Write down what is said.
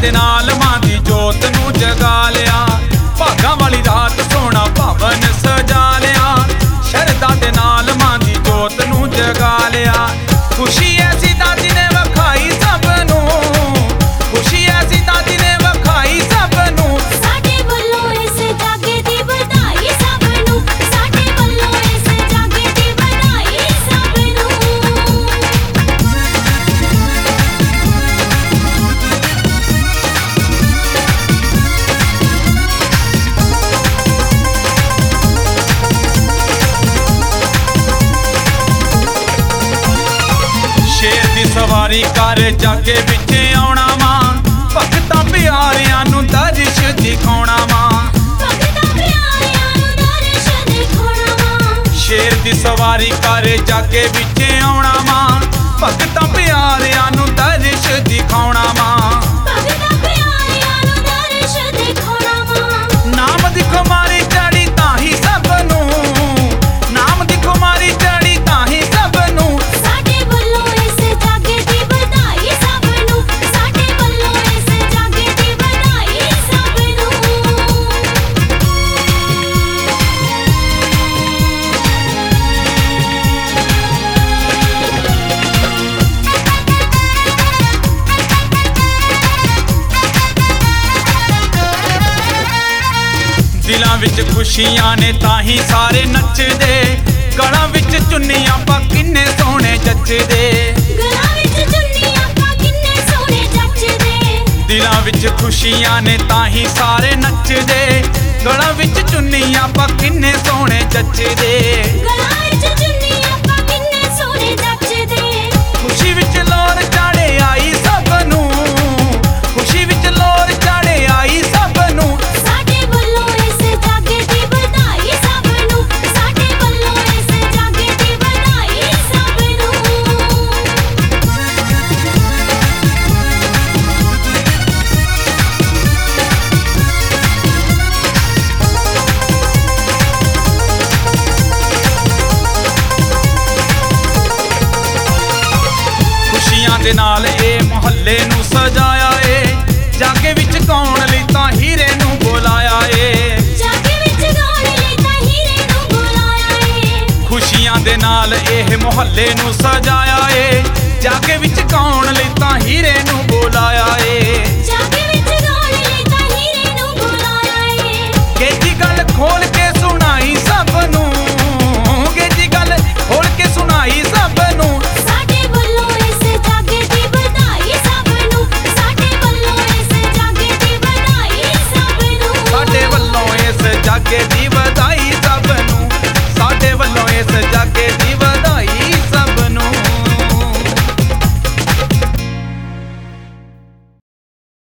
ਦੇ ਨਾਲ ਮਾਂ ਦੀ ਜੋਤ ਨੂੰ ਜਗਾ ਲਿਆ। ਭਾਗਾਂ ਵਾਲੀ ਰਾਤ ਸੋਹਣਾ ਭਵਨ ਸਜਾ ਲਿਆ। ਸ਼ਰਧਾ ਦੇ ਨਾਲ ਮਾਂ ਦੀ ਜੋਤ ਨੂੰ ਜਗਾ ਲਿਆ। ਖੁਸ਼ੀ ਐਸੀ ਦਾਦੀ ਨੇ ਵਿਖਾਈ ਸਭ ਨੂੰ, ਖੁਸ਼ੀ ਐਸੀ ਦਾਦੀ ਨੇ ਵਿਖਾਈ ਸਭ ਨੂੰ। ਸਾਡੇ ਵੱਲੋਂ ਇਸ ਜਾਗੇ ਦੀ ਵਧਾਈ ਸਭ ਨੂੰ, ਸਾਡੇ ਵੱਲੋਂ ਇਸ ਜਾਗੇ ਦੀ ਵਧਾਈ ਸਭ ਨੂੰ। ਸ਼ੇਰ ਦੀ ਸਵਾਰੀ ਕਰ ਜਾਗੇ ਵਿੱਚ ਆਉਣਾ ਮਾਂ, ਭਗਤਾਂ ਪਿਆਰਿਆਂ ਨੂੰ ਦਰਸ਼ ਦਿਖਾਉਣਾ ਮਾਂ। ਭਗਤਾਂ ਪਿਆਰਿਆਂ ਨੂੰ ਦਰਸ਼ ਦਿਖਾਉਣਾ ਮਾਂ। ਸ਼ੇਰ ਦੀ ਸਵਾਰੀ ਕਰ ਜਾਗੇ ਵਿੱਚ ਆਉਣਾ ਮਾਂ, ਭਗਤਾਂ ਪਿਆਰਿਆਂ ਨੂੰ ਦਰਸ਼ ਦਿਖਾਉਣਾ ਮਾਂ। ਭਗਤਾਂ ਪਿਆਰਿਆਂ ਨੂੰ ਦਰਸ਼ ਦਿਖਾਉਣਾ ਮਾਂ। ਨਾਮ ਦੀ ਖੁਮਾਰੀ ਚੜੀ ਤਾਂ ਹੀ ਸਭ ਨੂੰ, ਨਾਮ ਦੀ ਖੁਮਾਰੀ ਚੜੀ ਤਾਂ ਹੀ ਸਭ ਨੂੰ। ਸਾਡੇ ਵੱਲੋਂ ਇਸ ਜਾਗੇ ਦੀ ਵਧਾਈ ਸਭ ਨੂੰ, ਸਾਡੇ ਵੱਲੋਂ ਇਸ ਜਾਗੇ ਦੀ ਵਧਾਈ ਸਭ ਨੂੰ। ਦਿਲਾਂ ਵਿੱਚ ਖੁਸ਼ੀਆਂ ਨੇ ਤਾਂ ਹੀ ਸਾਰੇ ਨੱਚਦੇ। ਗਲਾਂ ਵਿੱਚ ਚੁੰਨੀਆਂ ਪਾ ਕਿੰਨੇ ਸੋਹਣੇ ਜੱਚਦੇ। ਗਲਾਂ ਵਿੱਚ ਚੁੰਨੀਆਂ ਪਾ ਕਿੰਨੇ ਸੋਹਣੇ ਜੱਚਦੇ। ਦਿਲਾਂ ਵਿੱਚ ਖੁਸ਼ੀਆਂ ਨੇ ਤਾਂ ਹੀ ਸਾਰੇ ਨੱਚਦੇ। ਗਲਾਂ ਵਿੱਚ ਚੁੰਨੀਆਂ ਪਾ ਕਿੰਨੇ ਸੋਹਣੇ ਜੱਚਦੇ। ਗਲਾਂ ਵਿੱਚ ਚੁੰਨੀਆਂ ਪਾ ਕਿੰਨੇ ਸੋਹਣੇ ਜੱਚਦੇ। ਖੁਸ਼ੀ ਵਿੱਚ ਲੋਰ ਚਾੜੇ ਆਈ ਸਭ ਨੂੰ, ਖੁਸ਼ੀ ਵਿੱਚ ਲੋਰ ਚਾੜੇ ਆਈ ਸਭ ਨੂੰ। ਸਾਡੇ ਵੱਲੋਂ ਇਸ ਜਾਗੇ ਦੀ ਵਧਾਈ ਸਭ ਨੂੰ, ਸਾਡੇ ਵੱਲੋਂ ਇਸ ਜਾਗੇ ਦੀ ਵਧਾਈ ਸਭ ਨੂੰ। ਖੁਸ਼ੀਆਂ ਦੇ ਨਾਲ ਇਹ ਮੁਹੱਲੇ ਨੂੰ ਸਜਾਇਆ ਏ। ਜਾਗੇ ਵਿੱਚ ਗਾਉਣ ਲਈ ਤਾਂ ਹੀਰੇ ਨੂੰ ਬੁਲਾਇਆ ਏ। ਜਾਗੇ ਵਿੱਚ ਗਾਉਣ ਲਈ ਤਾਂ ਹੀਰੇ ਨੂੰ ਬੁਲਾਇਆ ਏ। ਖੁਸ਼ੀਆਂ ਦੇ ਨਾਲ ਇਹ ਮੁਹੱਲੇ ਨੂੰ ਸਜਾਇਆ ਏ। ਜਾਗੇ ਵਿੱਚ ਗਾਉਣ ਲਈ ਤਾਂ ਹੀਰੇ ਨੂੰ ਬੁਲਾਇਆ ਏ। ਜਾਗੇ ਵਿੱਚ ਗਾਉਣ ਲਈ ਤਾਂ ਹੀਰੇ ਨੂੰ ਬੁਲਾਇਆ ਏ। ਕੇਜੀ ਗੱਲ ਖੋਲ